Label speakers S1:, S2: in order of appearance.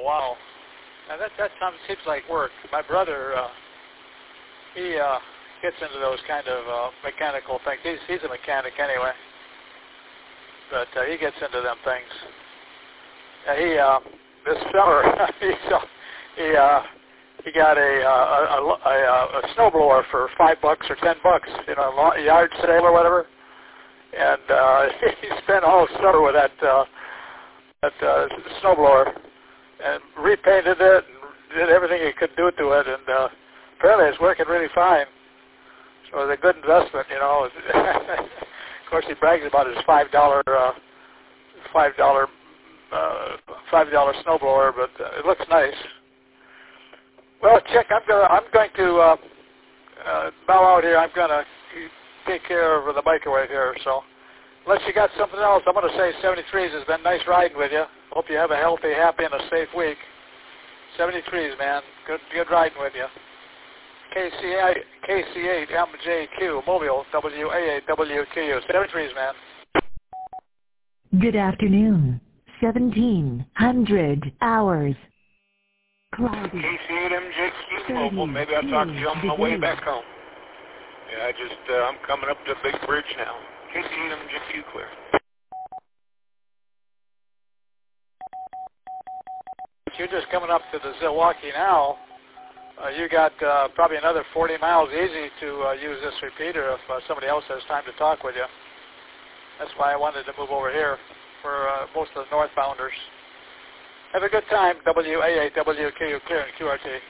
S1: wow. Now that seems like work. My brother, he gets into those kind of mechanical things. He's a mechanic anyway, but he gets into them things. This summer he got a snowblower for $5 or $10, you know, a yard sale or whatever, and he spent all summer with that snowblower and repainted it and did everything he could do to it, and apparently it's working really fine. So it's a good investment, you know. Of course, he brags about his $5 snowblower, but it looks nice. Well, Chick, I'm going to bow out here. I'm going to take care of the microwave here. So, unless you got something else, I'm going to say 73s has been nice riding with you. Hope you have a healthy, happy, and a safe week. 73s, man. Good riding with you. KC8MJQ, Mobile, WA8WQU. 73s, man.
S2: Good afternoon. 1700 hours. Cloudy.
S3: KC8MJQ, Mobile. Maybe I'll talk to you on my way back home. Yeah, I'm coming up to a big bridge now. KC8MJQ, clear.
S1: You're just coming up to the Zilwaukee now. You got probably another 40 miles easy to use this repeater if somebody else has time to talk with you. That's why I wanted to move over here for most of the northbounders. Have a good time, WA8WQU, clear and QRT.